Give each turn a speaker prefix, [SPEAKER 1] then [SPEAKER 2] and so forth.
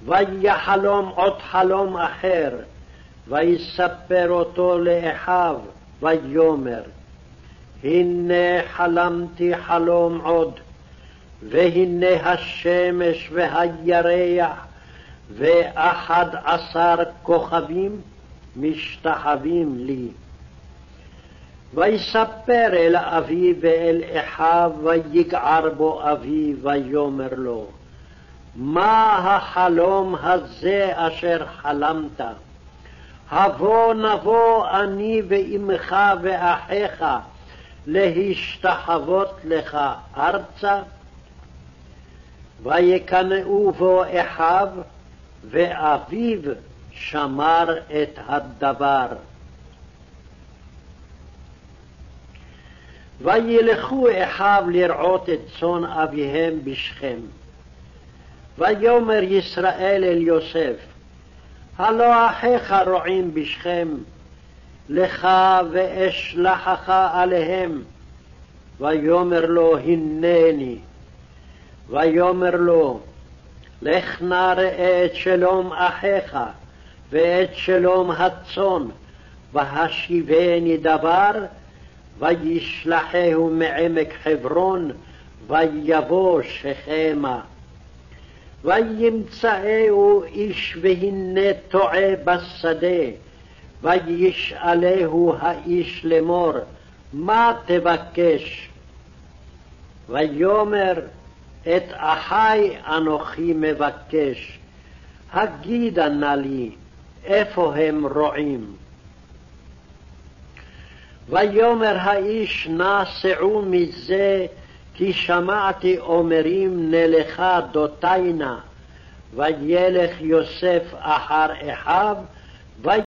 [SPEAKER 1] ויחלום עוד חלום אחר, ויספר אותו לאחיו, ויאמר, הנה חלמתי חלום עוד, והנה השמש והירח 11 כוכבים משתחווים לי. ויספר אל אביו ואל אחיו, ויגער בו אביו, ויאמר לו, מה החלום הזה אשר חלמת? הבוא נבוא אני ואמך ואחיך להשתחוות לך ארצה? ויקנאו בו אחיו, ואביו שמר את הדבר. וילכו אחיו לרעות את צאן אביהם בשכם. ויאמר ישראל אל יוסף, הלא אחיך רועים בשכם, לך ואשלחך עליהם. ויאמר לו, הנני. ויאמר לו, לך נא ראה את שלום אחיך ואת שלום הצאן, והשיבני דבר. וישלחהו מעמק חברון, ויבוא שכמה. וימצאהו איש והנה טועה בשדה, וישאלהו האיש לאמור, מה תבקש? ויאמר, את אחי אנוכי מבקש, הגידה נא לי, איפה הם רועים? ויאמר האיש, נא סעו מזה, כי שמעתי אומרים נלכה דותיינה. וילך יוסף אחר אחיו,